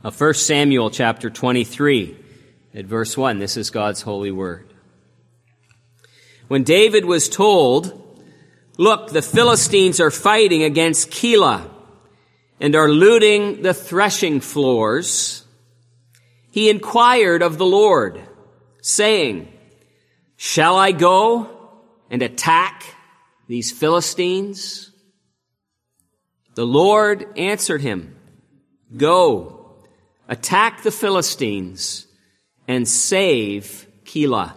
of 1 Samuel chapter 23 at verse 1. This is God's holy word. When David was told, "Look, the Philistines are fighting against Keilah and are looting the threshing floors," he inquired of the Lord, saying, "Shall I go and attack these Philistines?" The Lord answered him, "Go, attack the Philistines and save Keilah."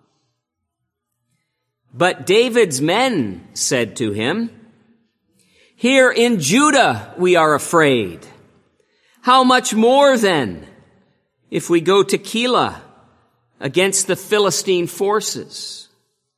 But David's men said to him, "Here in Judah we are afraid. How much more then if we go to Keilah against the Philistine forces?"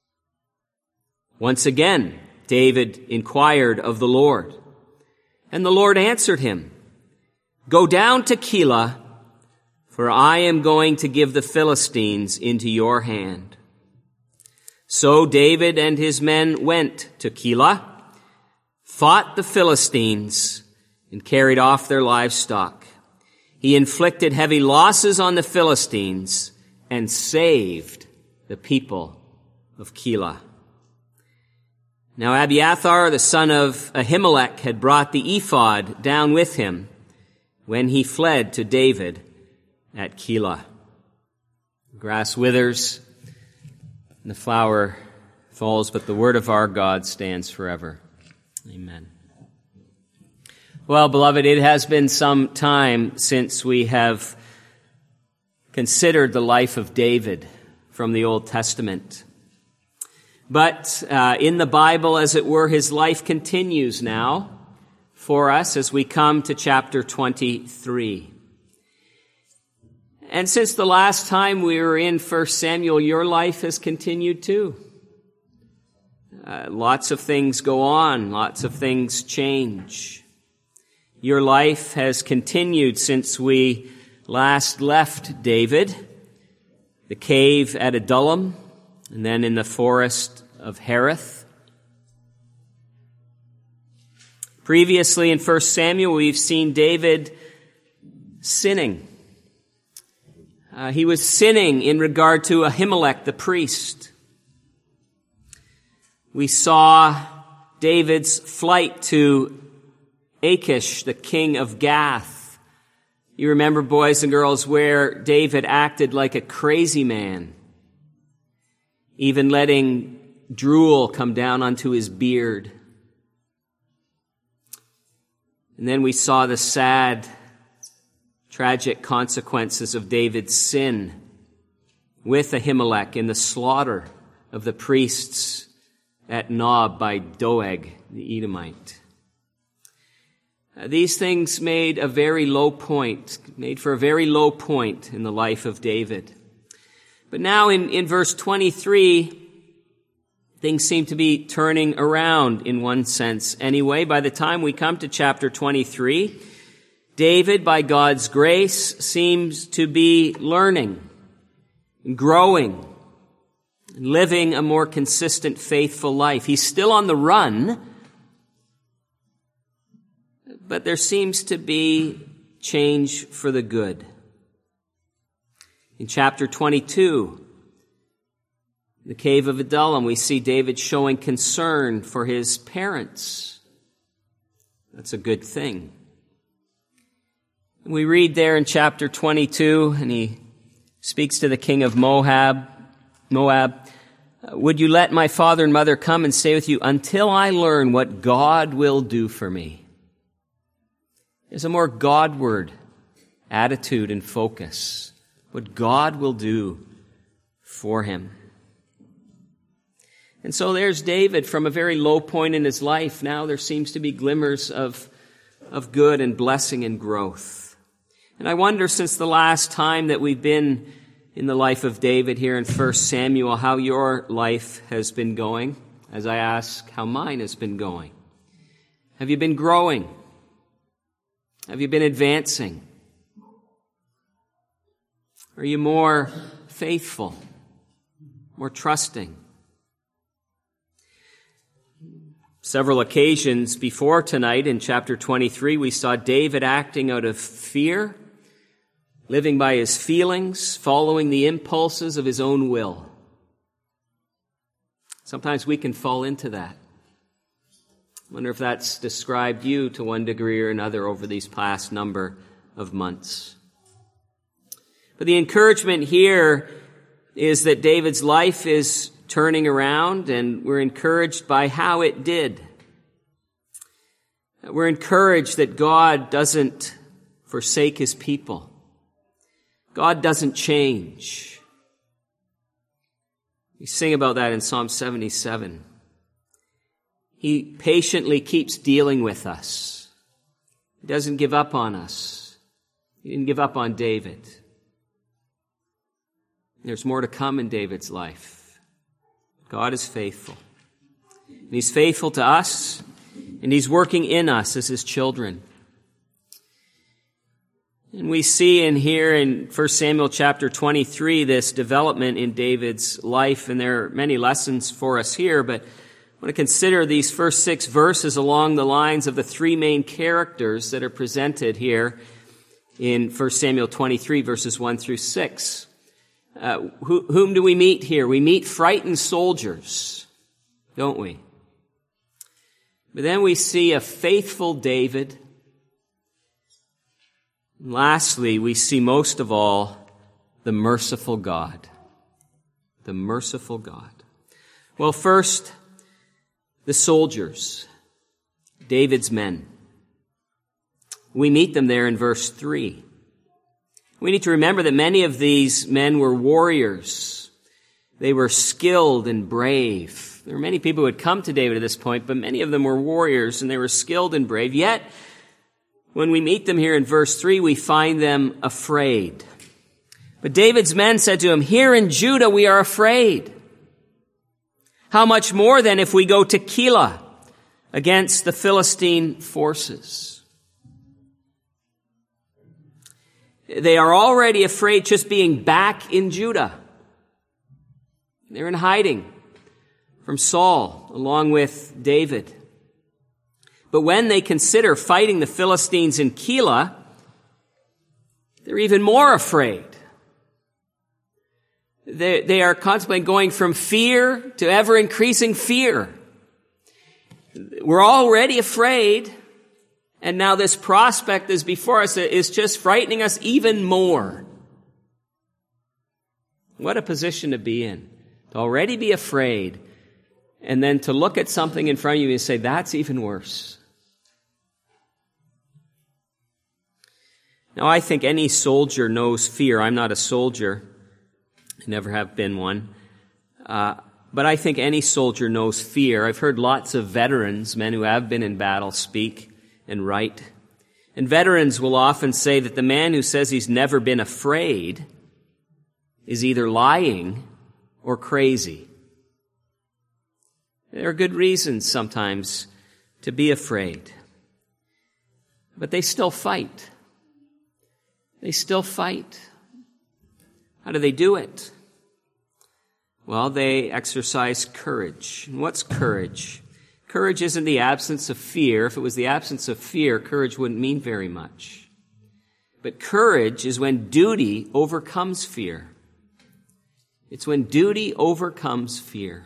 Once again, David inquired of the Lord, and the Lord answered him, "Go down to Keilah, for I am going to give the Philistines into your hand." So David and his men went to Keilah, fought the Philistines, and carried off their livestock. He inflicted heavy losses on the Philistines and saved the people of Keilah. Now Abiathar, the son of Ahimelech, had brought the ephod down with him when he fled to David at Keilah. The grass withers and the flower falls, but the word of our God stands forever. Amen. Well, beloved, it has been some time since we have considered the life of David from the Old Testament. But in the Bible, as it were, his life continues now for us as we come to chapter 23. And since the last time we were in 1 Samuel, your life has continued too. Lots of things go on. Lots of things change. Your life has continued since we last left David, the cave at Adullam, and then in the forest of Hereth. Previously in 1 Samuel, we've seen David sinning. He was sinning in regard to Ahimelech, the priest. We saw David's flight to Achish, the king of Gath. You remember, boys and girls, where David acted like a crazy man, even letting drool come down onto his beard. And then we saw the sad, tragic consequences of David's sin with Ahimelech in the slaughter of the priests at Nob by Doeg, the Edomite. These things made for a very low point in the life of David. But now in verse 23, things seem to be turning around in one sense anyway. By the time we come to chapter 23, David, by God's grace, seems to be learning, growing, living a more consistent, faithful life. He's still on the run, but there seems to be change for the good. In chapter 22, the cave of Adullam, we see David showing concern for his parents. That's a good thing. We read there in chapter 22, and he speaks to the king of Moab, "Would you let my father and mother come and stay with you until I learn what God will do for me?" There's a more Godward attitude and focus, what God will do for him. And so there's David from a very low point in his life. Now there seems to be glimmers of good and blessing and growth. And I wonder, since the last time that we've been in the life of David here in 1 Samuel, how your life has been going, as I ask how mine has been going. Have you been growing? Have you been advancing? Are you more faithful, more trusting? Several occasions before tonight in chapter 23, we saw David acting out of fear living by his feelings, following the impulses of his own will. Sometimes we can fall into that. I wonder if that's described you to one degree or another over these past number of months. But the encouragement here is that David's life is turning around, and we're encouraged by how it did. We're encouraged that God doesn't forsake his people. God doesn't change. We sing about that in Psalm 77. He patiently keeps dealing with us. He doesn't give up on us. He didn't give up on David. There's more to come in David's life. God is faithful. And he's faithful to us, and he's working in us as his children. And we see and hear in 1 Samuel chapter 23 this development in David's life, and there are many lessons for us here, but I want to consider these first 6 verses along the lines of the 3 main characters that are presented here in 1 Samuel 23, verses 1 through 6. Whom do we meet here? We meet frightened soldiers, don't we? But then we see a faithful David. And lastly, we see most of all the merciful God. The merciful God. Well, first, the soldiers, David's men. We meet them there in verse 3. We need to remember that many of these men were warriors. They were skilled and brave. There were many people who had come to David at this point, but many of them were warriors, and they were skilled and brave. Yet, when we meet them here in verse 3, we find them afraid. But David's men said to him, "Here in Judah we are afraid. How much more then if we go to Keilah against the Philistine forces?" They are already afraid just being back in Judah. They're in hiding from Saul along with David. But when they consider fighting the Philistines in Keilah, they're even more afraid. They are contemplating going from fear to ever-increasing fear. We're already afraid, and now this prospect is before us is just frightening us even more. What a position to be in. To already be afraid, and then to look at something in front of you and say, that's even worse. Now, I think any soldier knows fear. I'm not a soldier. I never have been one. But I think any soldier knows fear. I've heard lots of veterans, men who have been in battle, speak and write. And veterans will often say that the man who says he's never been afraid is either lying or crazy. There are good reasons sometimes to be afraid. But they still fight. They still fight. How do they do it? Well, they exercise courage. And what's courage? Courage isn't the absence of fear. If it was the absence of fear, courage wouldn't mean very much. But courage is when duty overcomes fear. It's when duty overcomes fear.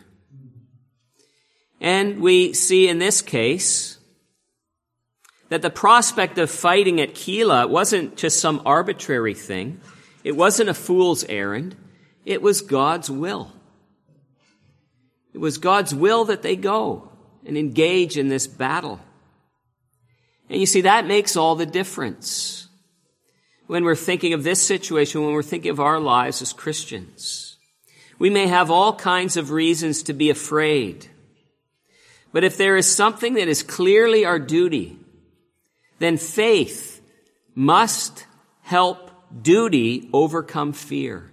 And we see in this case that the prospect of fighting at Keilah wasn't just some arbitrary thing. It wasn't a fool's errand. It was God's will. It was God's will that they go and engage in this battle. And you see, that makes all the difference when we're thinking of this situation, when we're thinking of our lives as Christians. We may have all kinds of reasons to be afraid. But if there is something that is clearly our duty, then faith must help duty overcome fear.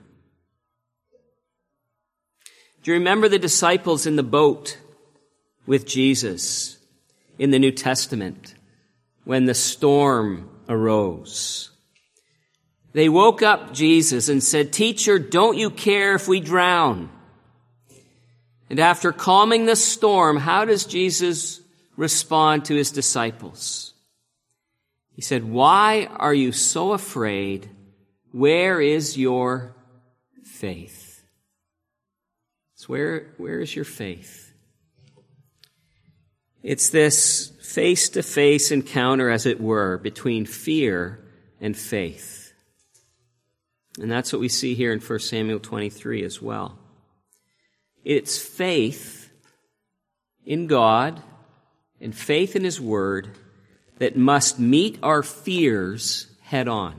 Do you remember the disciples in the boat with Jesus in the New Testament when the storm arose? They woke up Jesus and said, "Teacher, don't you care if we drown?" And after calming the storm, how does Jesus respond to his disciples? He said, "Why are you so afraid, Where is your faith? So where is your faith? It's this face-to-face encounter, as it were, between fear and faith. And that's what we see here in 1 Samuel 23 as well. It's faith in God and faith in His Word that must meet our fears head on.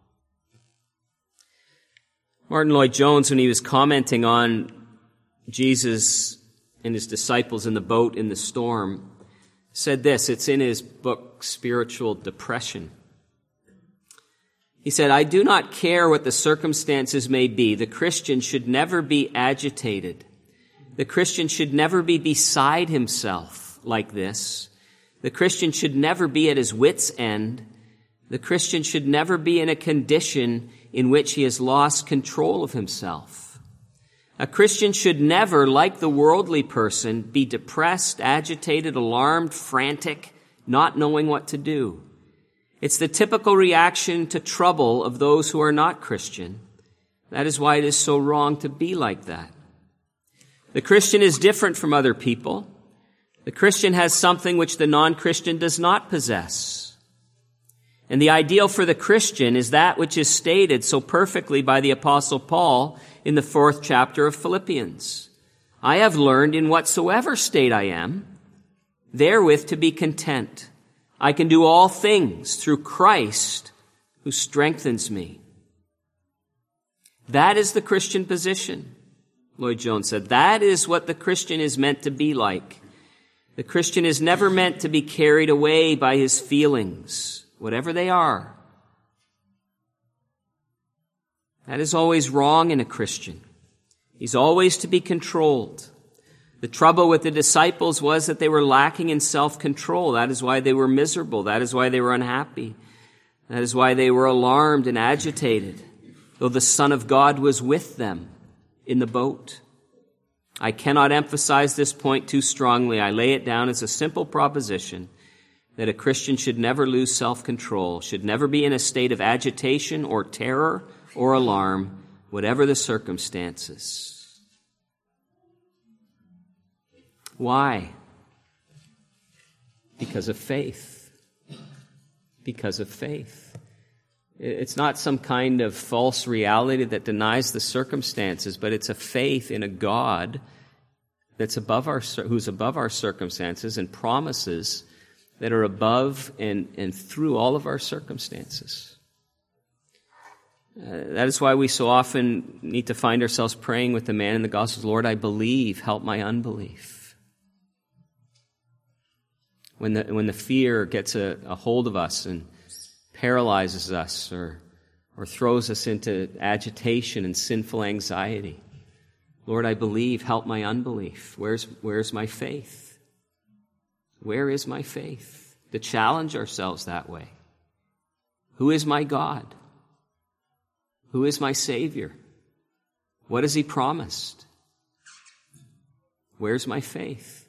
Martin Lloyd-Jones, when he was commenting on Jesus and His disciples in the boat in the storm, said this. It's in his book, Spiritual Depression. He said, "I do not care what the circumstances may be. The Christian should never be agitated. The Christian should never be beside himself like this. The Christian should never be at his wit's end. The Christian should never be in a condition in which he has lost control of himself. A Christian should never, like the worldly person, be depressed, agitated, alarmed, frantic, not knowing what to do. It's the typical reaction to trouble of those who are not Christian. That is why it is so wrong to be like that. The Christian is different from other people. The Christian has something which the non-Christian does not possess. And the ideal for the Christian is that which is stated so perfectly by the Apostle Paul in the 4th chapter of Philippians. I have learned in whatsoever state I am, therewith to be content. I can do all things through Christ who strengthens me. That is the Christian position, Lloyd-Jones said. That is what the Christian is meant to be like. The Christian is never meant to be carried away by his feelings, whatever they are. That is always wrong in a Christian. He's always to be controlled. The trouble with the disciples was that they were lacking in self-control. That is why they were miserable. That is why they were unhappy. That is why they were alarmed and agitated, though the Son of God was with them in the boat. I cannot emphasize this point too strongly. I lay it down as a simple proposition that a Christian should never lose self-control, should never be in a state of agitation or terror or alarm, whatever the circumstances. Why? Because of faith. Because of faith. It's not some kind of false reality that denies the circumstances, but it's a faith in a God that's who's above our circumstances and promises that are above and through all of our circumstances. That is why we so often need to find ourselves praying with the man in the Gospels, Lord, I believe, help my unbelief. When the fear gets a hold of us and paralyzes us or throws us into agitation and sinful anxiety, Lord, I believe, help my unbelief. Where's my faith? Where is my faith? To challenge ourselves that way. Who is my God? Who is my Savior? What has He promised? Where's my faith?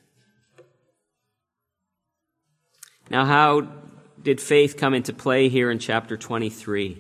Now, how did faith come into play here in chapter 23?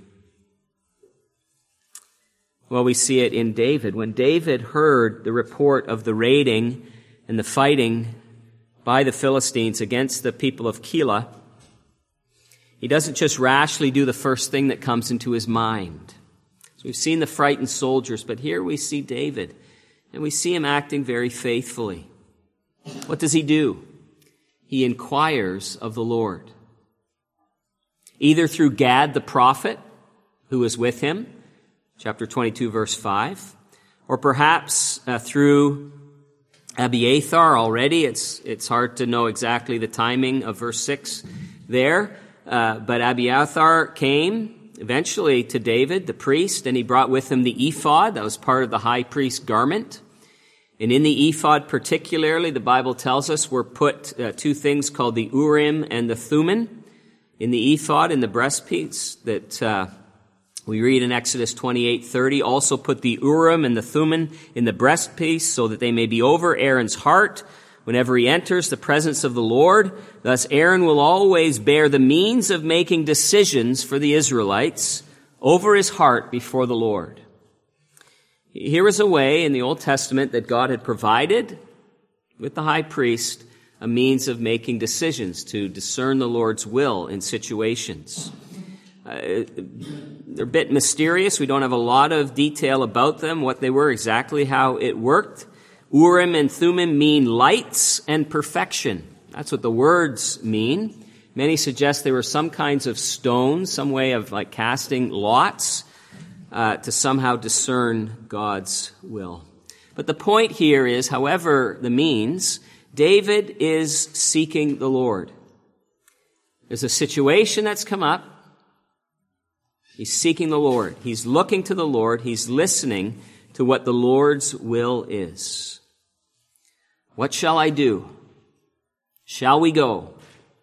Well, we see it in David. When David heard the report of the raiding and the fighting by the Philistines against the people of Keilah, he doesn't just rashly do the first thing that comes into his mind. We've seen the frightened soldiers, but here we see David, and we see him acting very faithfully. What does he do? He inquires of the Lord. Either through Gad the prophet, who was with him, chapter 22, verse 5, or perhaps through Abiathar already. It's hard to know exactly the timing of verse 6 there, but Abiathar came eventually to David, the priest, and he brought with him the ephod. That was part of the high priest's garment. And in the ephod particularly, the Bible tells us, were put two things called the Urim and the Thummim in the ephod, in the breastpiece, that we read in Exodus 28:30. Also put the Urim and the Thummim in the breastpiece so that they may be over Aaron's heart whenever he enters the presence of the Lord. Thus Aaron will always bear the means of making decisions for the Israelites over his heart before the Lord. Here is a way in the Old Testament that God had provided with the high priest a means of making decisions to discern the Lord's will in situations. They're a bit mysterious. We don't have a lot of detail about them, what they were, exactly how it worked. Urim and Thummim mean lights and perfection. That's what the words mean. Many suggest they were some kinds of stones, some way of like casting lots to somehow discern God's will. But the point here is, however the means, David is seeking the Lord. There's a situation that's come up. He's seeking the Lord. He's looking to the Lord. He's listening to what the Lord's will is. What shall I do? Shall we go?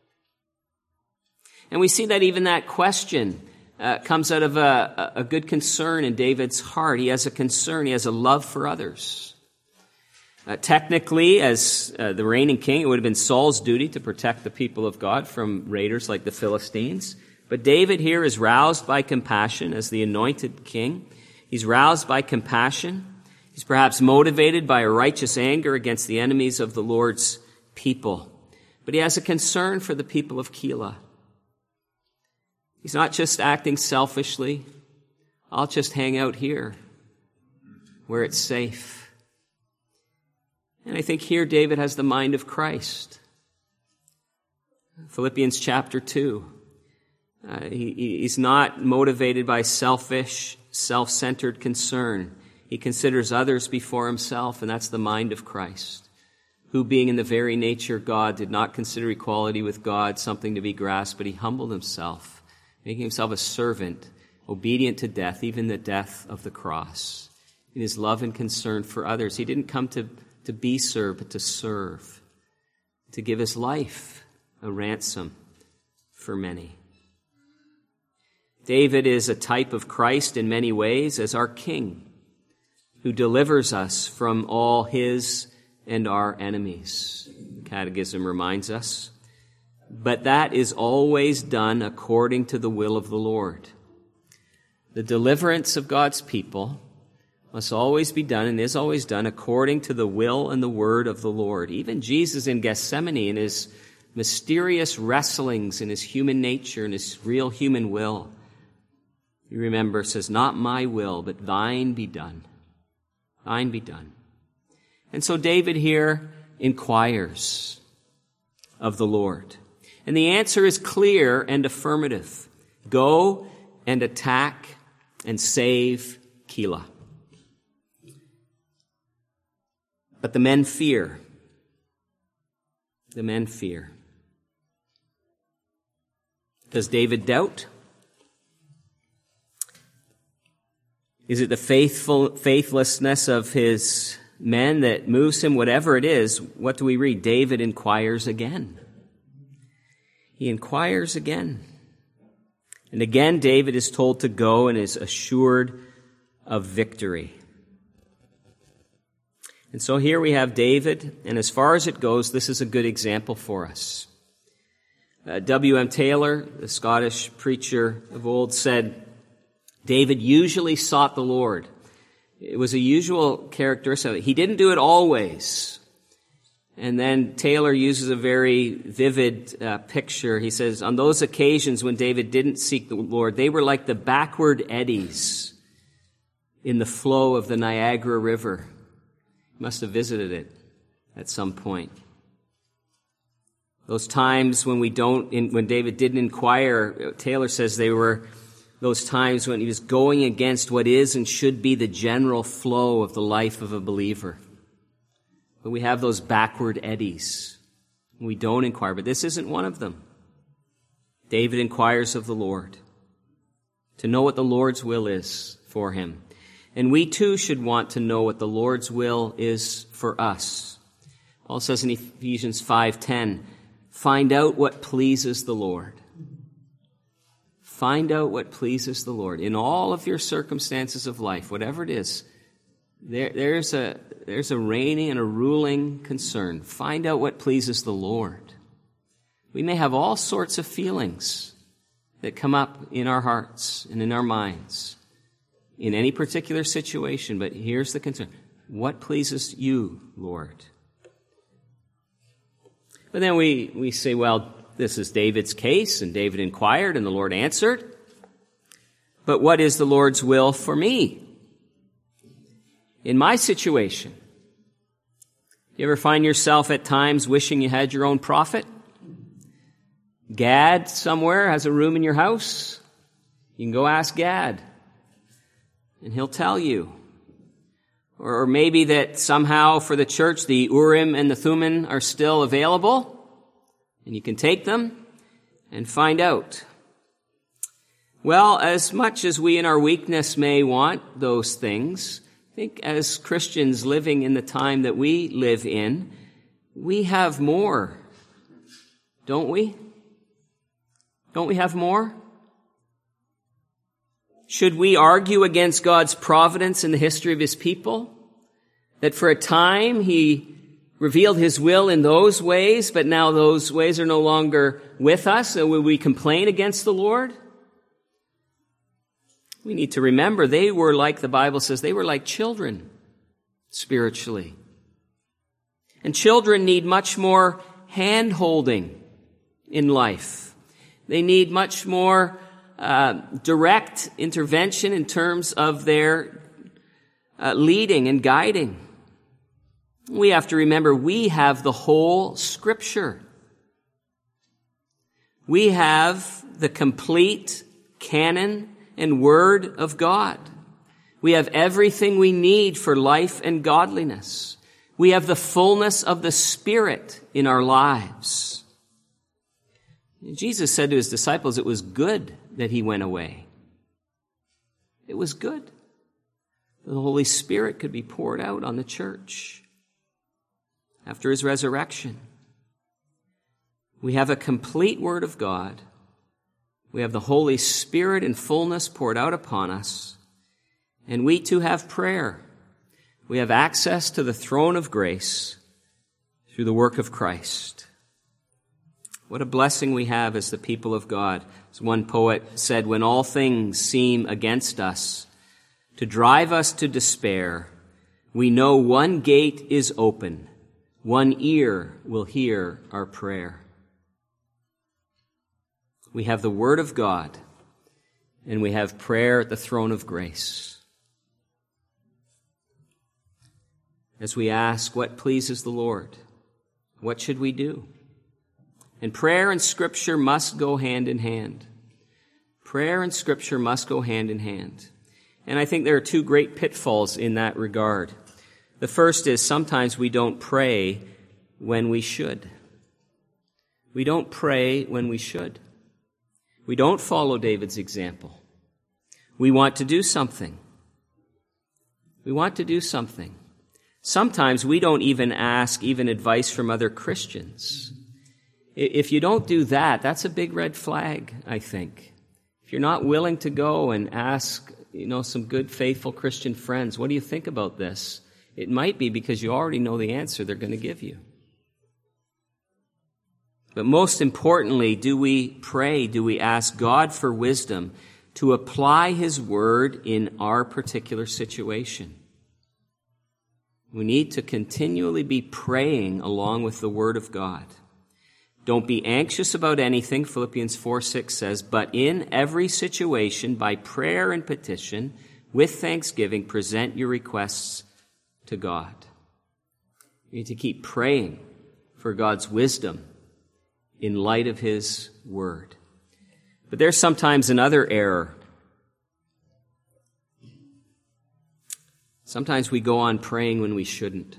And we see that even that question comes out of a good concern in David's heart. He has a concern. He has a love for others. Technically, as the reigning king, it would have been Saul's duty to protect the people of God from raiders like the Philistines. But David here is roused by compassion as the anointed king. He's roused by compassion. He's perhaps motivated by a righteous anger against the enemies of the Lord's people. But he has a concern for the people of Keilah. He's not just acting selfishly. I'll just hang out here where it's safe. And I think here David has the mind of Christ. Philippians chapter 2. He's not motivated by selfish, self-centered concern. He considers others before himself, and that's the mind of Christ, who being in the very nature God did not consider equality with God something to be grasped, but he humbled himself, making himself a servant, obedient to death, even the death of the cross. In his love and concern for others, he didn't come to be served, but to serve, to give his life a ransom for many. David is a type of Christ in many ways as our King, who delivers us from all his and our enemies. The Catechism reminds us. But that is always done according to the will of the Lord. The deliverance of God's people must always be done and is always done according to the will and the word of the Lord. Even Jesus in Gethsemane, in his mysterious wrestlings in his human nature and his real human will, you remember, says, not my will, but thine be done. Thine be done. And so David here inquires of the Lord. And the answer is clear and affirmative. Go and attack and save Keilah. But the men fear. The men fear. Does David doubt? Is it the faithlessness of his men that moves him? Whatever it is, what do we read? David inquires again. He inquires again. And again, David is told to go and is assured of victory. And so here we have David, and as far as it goes, this is a good example for us. W.M. Taylor, the Scottish preacher of old, said, David usually sought the Lord. It was a usual characteristic. He didn't do it always. And then Taylor uses a very vivid picture. He says, on those occasions when David didn't seek the Lord, they were like the backward eddies in the flow of the Niagara River. He must have visited it at some point. Those times when when David didn't inquire, Taylor says they were those times when he was going against what is and should be the general flow of the life of a believer. But we have those backward eddies. We don't inquire, but this isn't one of them. David inquires of the Lord to know what the Lord's will is for him. And we too should want to know what the Lord's will is for us. Paul says in Ephesians 5:10, find out what pleases the Lord. Find out what pleases the Lord. In all of your circumstances of life, whatever it is, there's a reigning and a ruling concern. Find out what pleases the Lord. We may have all sorts of feelings that come up in our hearts and in our minds in any particular situation, but here's the concern. What pleases you, Lord? But then we say, well, this is David's case, and David inquired, and the Lord answered. But what is the Lord's will for me? In my situation, you ever find yourself at times wishing you had your own prophet? Gad somewhere has a room in your house. You can go ask Gad, and he'll tell you. Or maybe that somehow for the church the Urim and the Thummim are still available, and you can take them and find out. Well, as much as we in our weakness may want those things, I think as Christians living in the time that we live in, we have more, don't we? Don't we have more? Should we argue against God's providence in the history of His people? That for a time He revealed His will in those ways, but now those ways are no longer with us, and will we complain against the Lord? We need to remember they were like, the Bible says, they were like children spiritually. And children need much more hand-holding in life. They need much more direct intervention in terms of their leading and guiding. We have to remember we have the whole Scripture. We have the complete canon and Word of God. We have everything we need for life and godliness. We have the fullness of the Spirit in our lives. Jesus said to His disciples it was good that He went away. It was good that the Holy Spirit could be poured out on the church after His resurrection. We have a complete Word of God. We have the Holy Spirit in fullness poured out upon us. And we too have prayer. We have access to the throne of grace through the work of Christ. What a blessing we have as the people of God. As one poet said, when all things seem against us, to drive us to despair, we know one gate is open, one ear will hear our prayer. We have the Word of God, and we have prayer at the throne of grace. As we ask, what pleases the Lord? What should we do? And prayer and Scripture must go hand in hand. Prayer and Scripture must go hand in hand. And I think there are two great pitfalls in that regard. The first is sometimes we don't pray when we should. We don't pray when we should. We don't follow David's example. We want to do something. We want to do something. Sometimes we don't even ask even advice from other Christians. If you don't do that, that's a big red flag, I think. If you're not willing to go and ask, some good, faithful Christian friends, what do you think about this? It might be because you already know the answer they're going to give you. But most importantly, do we pray, do we ask God for wisdom to apply His Word in our particular situation? We need to continually be praying along with the Word of God. Don't be anxious about anything, Philippians 4:6 says, but in every situation, by prayer and petition, with thanksgiving, present your requests to God. You need to keep praying for God's wisdom in light of His Word. But there's sometimes another error. Sometimes we go on praying when we shouldn't.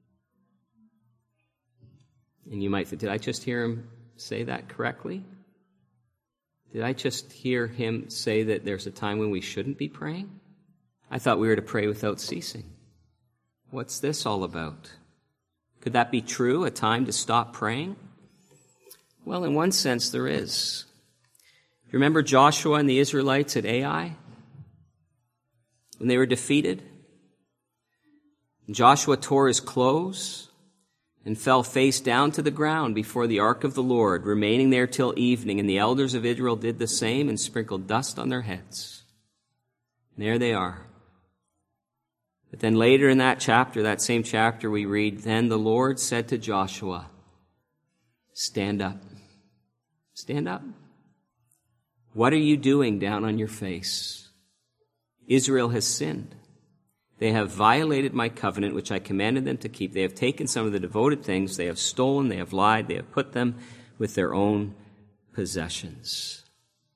And you might think, did I just hear him say that correctly? Did I just hear him say that there's a time when we shouldn't be praying? I thought we were to pray without ceasing. What's this all about? Could that be true, a time to stop praying? Well, in one sense, there is. Remember Joshua and the Israelites at Ai? When they were defeated? Joshua tore his clothes, and fell face down to the ground before the ark of the Lord, remaining there till evening. And the elders of Israel did the same and sprinkled dust on their heads. And there they are. But then later in that chapter, that same chapter, we read, "Then the Lord said to Joshua, 'Stand up. Stand up. What are you doing down on your face? Israel has sinned. They have violated my covenant, which I commanded them to keep. They have taken some of the devoted things. They have stolen. They have lied. They have put them with their own possessions.'"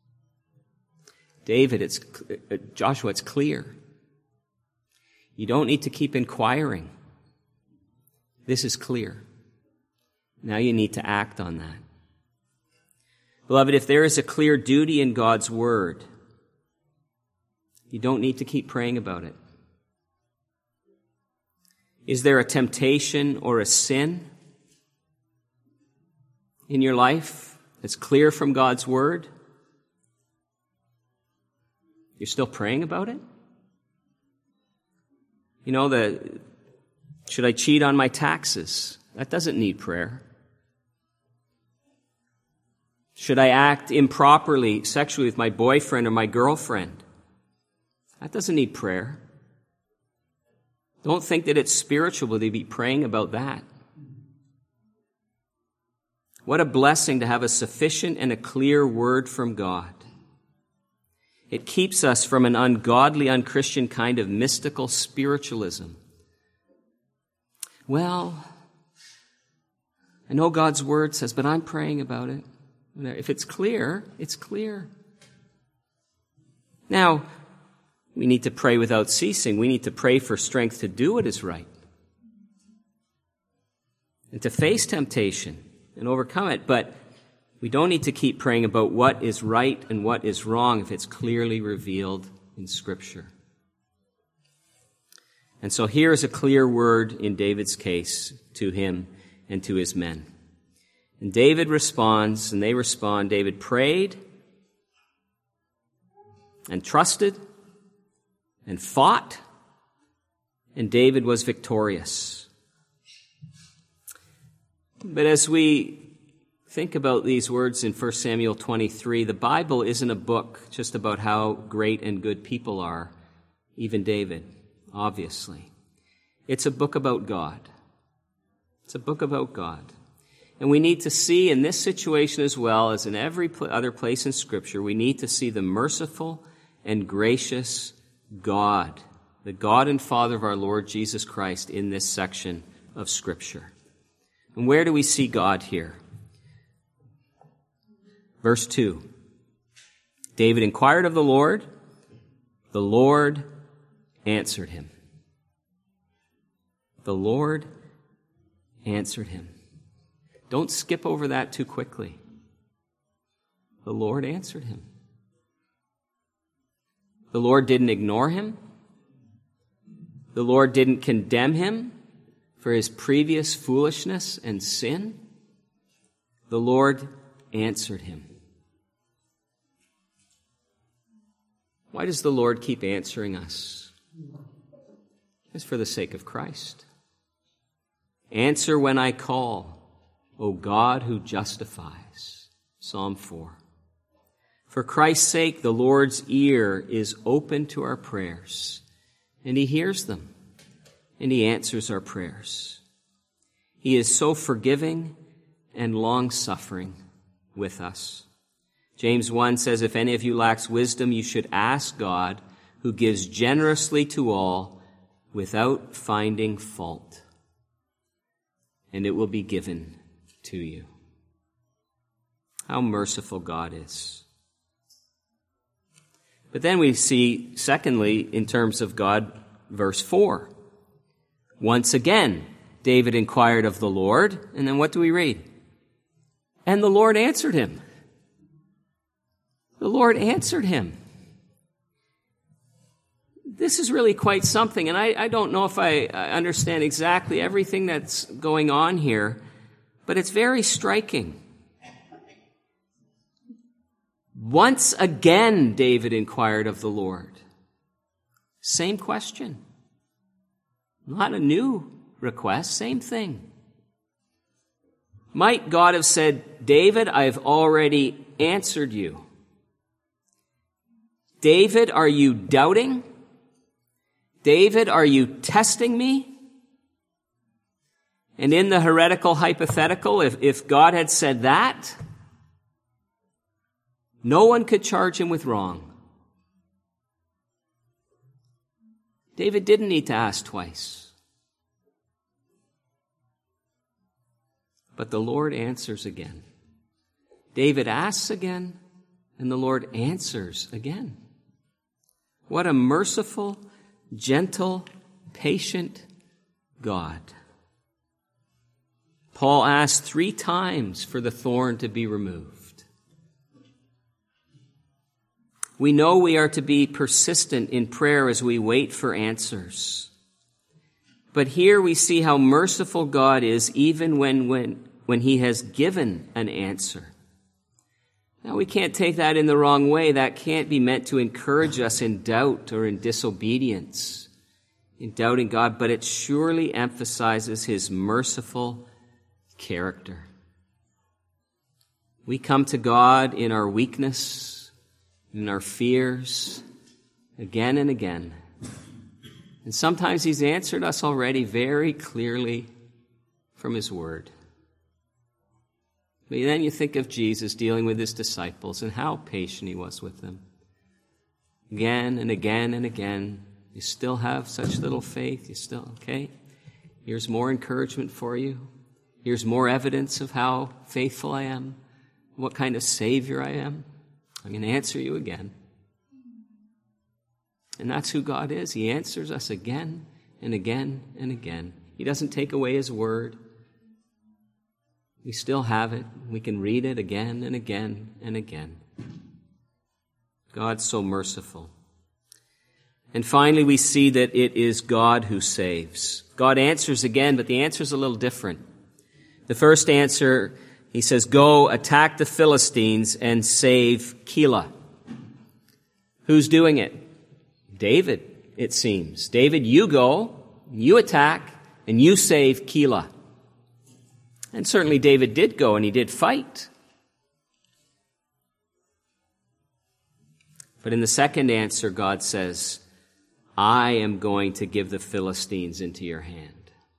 Joshua, it's clear. You don't need to keep inquiring. This is clear. Now you need to act on that. Beloved, if there is a clear duty in God's word, you don't need to keep praying about it. Is there a temptation or a sin in your life that's clear from God's word? You're still praying about it? Should I cheat on my taxes? That doesn't need prayer. Should I act improperly sexually with my boyfriend or my girlfriend? That doesn't need prayer. Don't think that it's spiritual to be praying about that. What a blessing to have a sufficient and a clear word from God. It keeps us from an ungodly, unchristian kind of mystical spiritualism. Well, I know God's word says, but I'm praying about it. If it's clear, it's clear. Now, we need to pray without ceasing. We need to pray for strength to do what is right and to face temptation and overcome it. But we don't need to keep praying about what is right and what is wrong if it's clearly revealed in Scripture. And so here is a clear word in David's case to him and to his men. And David responds, and they respond. David prayed and trusted and fought, and David was victorious. But as we think about these words in 1 Samuel 23, the Bible isn't a book just about how great and good people are, even David, obviously. It's a book about God. It's a book about God. And we need to see in this situation as well as in every other place in Scripture, we need to see the merciful and gracious God, the God and Father of our Lord Jesus Christ in this section of Scripture. And where do we see God here? Verse 2, David inquired of the Lord answered him. The Lord answered him. Don't skip over that too quickly. The Lord answered him. The Lord didn't ignore him. The Lord didn't condemn him for his previous foolishness and sin. The Lord answered him. Why does the Lord keep answering us? It's for the sake of Christ. Answer when I call, O God who justifies. Psalm 4. For Christ's sake, the Lord's ear is open to our prayers, and he hears them, and he answers our prayers. He is so forgiving and long-suffering with us. James 1 says, if any of you lacks wisdom, you should ask God, who gives generously to all without finding fault, and it will be given to you. How merciful God is. But then we see, secondly, in terms of God, verse 4. Once again, David inquired of the Lord, and then what do we read? And the Lord answered him. The Lord answered him. This is really quite something, and I don't know if I understand exactly everything that's going on here, but it's very striking. Once again, David inquired of the Lord. Same question. Not a new request, same thing. Might God have said, David, I've already answered you. David, are you doubting? David, are you testing me? And in the heretical hypothetical, if God had said that, no one could charge him with wrong. David didn't need to ask twice. But the Lord answers again. David asks again, and the Lord answers again. What a merciful, gentle, patient God. Paul asked 3 times for the thorn to be removed. We know we are to be persistent in prayer as we wait for answers. But here we see how merciful God is even when he has given an answer. Now, we can't take that in the wrong way. That can't be meant to encourage us in doubt or in disobedience, in doubting God, but it surely emphasizes his merciful character. We come to God in our weakness, in our fears, again and again. And sometimes he's answered us already very clearly from his word. But then you think of Jesus dealing with his disciples and how patient he was with them. Again and again and again. You still have such little faith. You still, okay? Here's more encouragement for you. Here's more evidence of how faithful I am, what kind of Savior I am. I'm going to answer you again. And that's who God is. He answers us again and again and again. He doesn't take away his word. We still have it. We can read it again and again and again. God's so merciful. And finally, we see that it is God who saves. God answers again, but the answer is a little different. The first answer, he says, go attack the Philistines and save Keilah. Who's doing it? David, it seems. David, you go, you attack, and you save Keilah. And certainly David did go and he did fight. But in the second answer, God says, I am going to give the Philistines into your hand.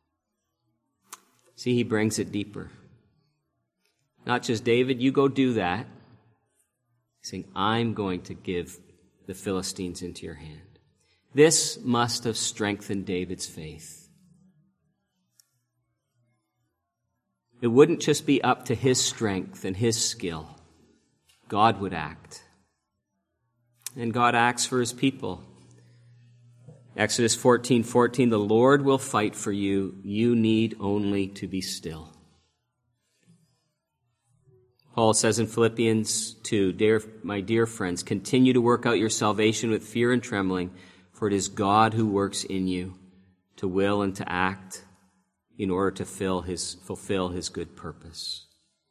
See, he brings it deeper. Not just, David, you go do that. He's saying, I'm going to give the Philistines into your hand. This must have strengthened David's faith. It wouldn't just be up to his strength and his skill. God would act. And God acts for his people. Exodus 14:14, the Lord will fight for you. You need only to be still. Paul says in Philippians 2, my dear friends, continue to work out your salvation with fear and trembling, for it is God who works in you to will and to act in order to fulfill his good purpose.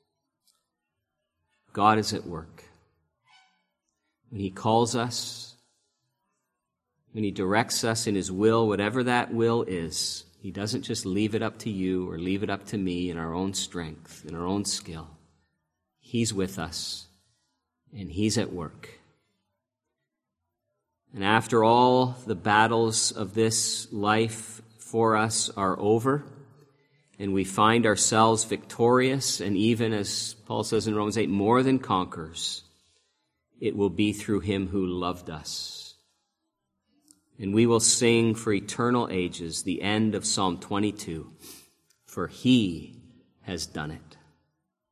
God is at work. When he calls us, when he directs us in his will, whatever that will is, he doesn't just leave it up to you or leave it up to me in our own strength, in our own skill. He's with us, and he's at work. And after all the battles of this life for us are over, and we find ourselves victorious, and even, as Paul says in Romans 8, more than conquerors, it will be through him who loved us. And we will sing for eternal ages the end of Psalm 22, for he has done it.